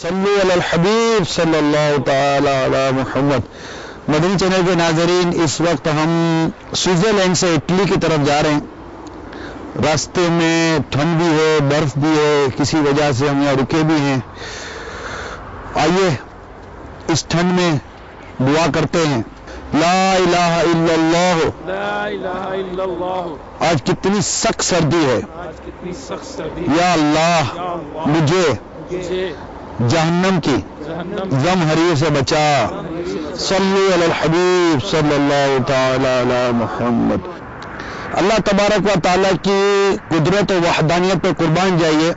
صلو علی الحبیب صلی اللہ تعالی علی محمد۔ مدنی چینل کے ناظرین، اس وقت ہم سوئٹزرلینڈ سے اٹلی کی طرف جا رہے ہیں۔ راستے میں ٹھنڈ بھی ہے، برف بھی ہے، کسی وجہ سے ہم یہاں رکے بھی ہیں۔ آئیے اس ٹھنڈ میں دعا کرتے ہیں۔ لا الہ الا اللہ، لا الہ الا اللہ۔ آج کتنی سخت سردی ہے، آج کتنی سخت سردی۔ یا اللہ یا اللہ، مجھے مجھے جہنم کی جہنم غم حریر سے بچا۔ صلو علی الحبیب صلی اللہ تعالی علی محمد۔ اللہ تبارک و تعالیٰ کی قدرت و وحدانیت پہ قربان جائیے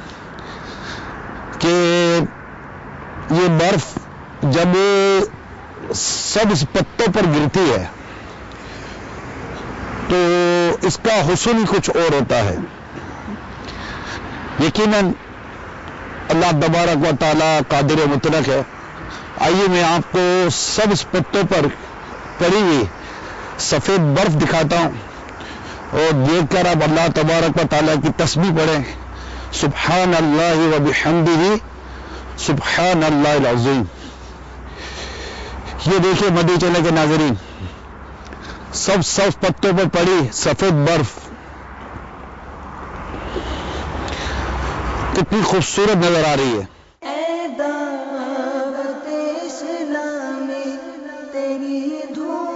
کہ یہ برف جب سبز پتوں پر گرتی ہے تو اس کا حسن ہی کچھ اور ہوتا ہے۔ یقیناً اللہ تبارک و تعالیٰ قادر مطلق ہے۔ آئیے میں آپ کو سبز پتوں پر پڑی ہوئی سفید برف دکھاتا ہوں اور دیکھ کر آپ اللہ تبارک و تعالیٰ کی تسبیح پڑھیں۔ سبحان اللہ و بحمدہ، سبحان اللہ العظیم۔ یہ دیکھیں مدنی چینل کے ناظرین، سب پتوں پر پڑی سفید برف کتنی خوبصورت نظر آ رہی ہے۔ اے دعوت اسلامی تیری دھوم